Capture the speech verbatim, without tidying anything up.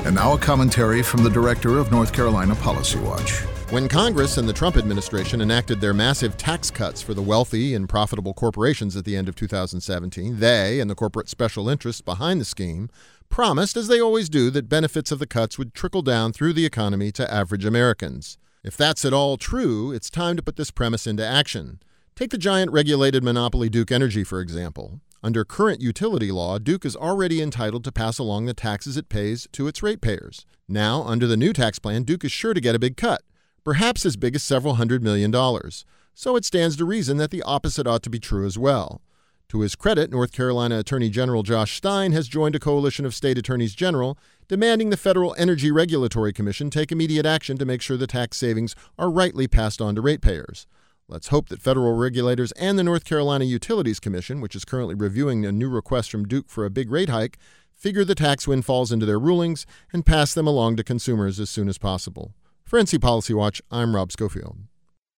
And now a commentary from the director of North Carolina Policy Watch. When Congress and the Trump administration enacted their massive tax cuts for the wealthy and profitable corporations at the end of two thousand seventeen, they and the corporate special interests behind the scheme promised, as they always do, that benefits of the cuts would trickle down through the economy to average Americans. If that's at all true, it's time to put this premise into action. Take the giant regulated monopoly Duke Energy, for example. Under current utility law, Duke is already entitled to pass along the taxes it pays to its ratepayers. Now, under the new tax plan, Duke is sure to get a big cut, perhaps as big as several hundred million dollars. So it stands to reason that the opposite ought to be true as well. To his credit, North Carolina Attorney General Josh Stein has joined a coalition of state attorneys general demanding the Federal Energy Regulatory Commission take immediate action to make sure the tax savings are rightly passed on to ratepayers. Let's hope that federal regulators and the North Carolina Utilities Commission, which is currently reviewing a new request from Duke for a big rate hike, figure the tax windfalls into their rulings and pass them along to consumers as soon as possible. For N C Policy Watch, I'm Rob Schofield.